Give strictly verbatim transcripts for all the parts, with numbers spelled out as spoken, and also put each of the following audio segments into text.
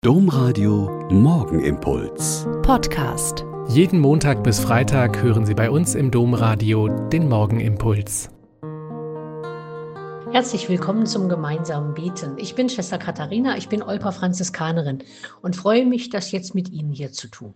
Domradio Morgenimpuls Podcast. Jeden Montag bis Freitag hören Sie bei uns im Domradio den Morgenimpuls. Herzlich willkommen zum gemeinsamen Beten. Ich bin Schwester Katharina, ich bin Olper-Franziskanerin und freue mich, das jetzt mit Ihnen hier zu tun.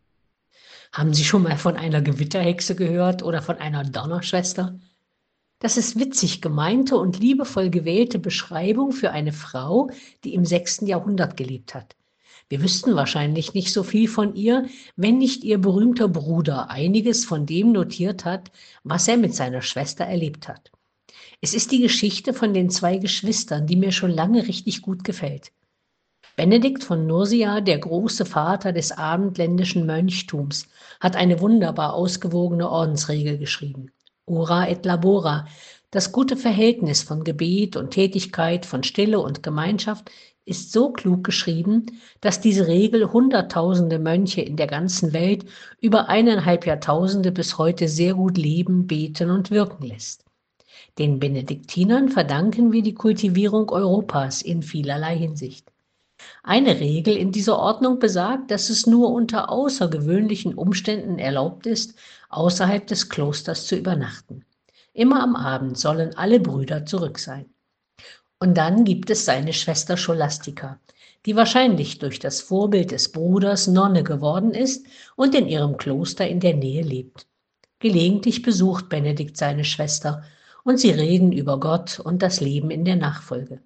Haben Sie schon mal von einer Gewitterhexe gehört oder von einer Donnerschwester? Das ist witzig gemeinte und liebevoll gewählte Beschreibung für eine Frau, die im sechsten Jahrhundert gelebt hat. Wir wüssten wahrscheinlich nicht so viel von ihr, wenn nicht ihr berühmter Bruder einiges von dem notiert hat, was er mit seiner Schwester erlebt hat. Es ist die Geschichte von den zwei Geschwistern, die mir schon lange richtig gut gefällt. Benedikt von Nursia, der große Vater des abendländischen Mönchtums, hat eine wunderbar ausgewogene Ordensregel geschrieben. Ora et labora, das gute Verhältnis von Gebet und Tätigkeit, von Stille und Gemeinschaft ist so klug geschrieben, dass diese Regel hunderttausende Mönche in der ganzen Welt über eineinhalb Jahrtausende bis heute sehr gut leben, beten und wirken lässt. Den Benediktinern verdanken wir die Kultivierung Europas in vielerlei Hinsicht. Eine Regel in dieser Ordnung besagt, dass es nur unter außergewöhnlichen Umständen erlaubt ist, außerhalb des Klosters zu übernachten. Immer am Abend sollen alle Brüder zurück sein. Und dann gibt es seine Schwester Scholastica, die wahrscheinlich durch das Vorbild des Bruders Nonne geworden ist und in ihrem Kloster in der Nähe lebt. Gelegentlich besucht Benedikt seine Schwester und sie reden über Gott und das Leben in der Nachfolge.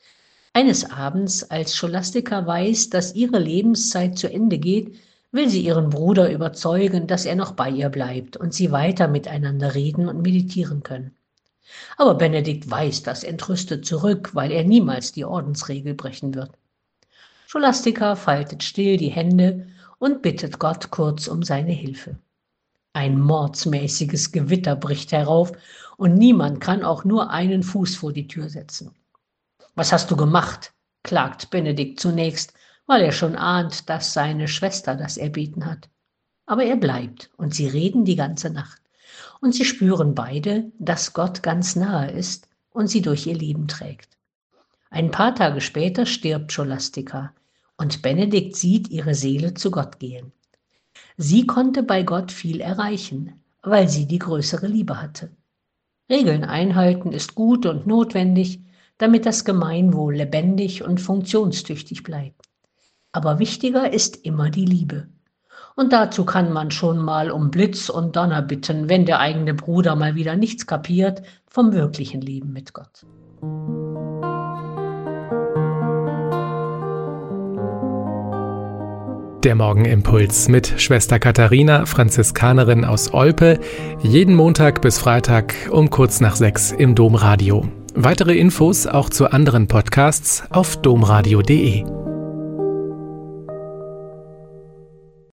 Eines Abends, als Scholastica weiß, dass ihre Lebenszeit zu Ende geht, will sie ihren Bruder überzeugen, dass er noch bei ihr bleibt und sie weiter miteinander reden und meditieren können. Aber Benedikt weist das entrüstet zurück, weil er niemals die Ordensregel brechen wird. Scholastica faltet still die Hände und bittet Gott kurz um seine Hilfe. Ein mordsmäßiges Gewitter bricht herauf und niemand kann auch nur einen Fuß vor die Tür setzen. »Was hast du gemacht?« klagt Benedikt zunächst, weil er schon ahnt, dass seine Schwester das erbeten hat. Aber er bleibt und sie reden die ganze Nacht. Und sie spüren beide, dass Gott ganz nahe ist und sie durch ihr Leben trägt. Ein paar Tage später stirbt Scholastica und Benedikt sieht ihre Seele zu Gott gehen. Sie konnte bei Gott viel erreichen, weil sie die größere Liebe hatte. Regeln einhalten ist gut und notwendig, damit das Gemeinwohl lebendig und funktionstüchtig bleibt. Aber wichtiger ist immer die Liebe. Und dazu kann man schon mal um Blitz und Donner bitten, wenn der eigene Bruder mal wieder nichts kapiert vom wirklichen Leben mit Gott. Der Morgenimpuls mit Schwester Katharina, Franziskanerin aus Olpe, jeden Montag bis Freitag um kurz nach sechs im Domradio. Weitere Infos auch zu anderen Podcasts auf domradio punkt de.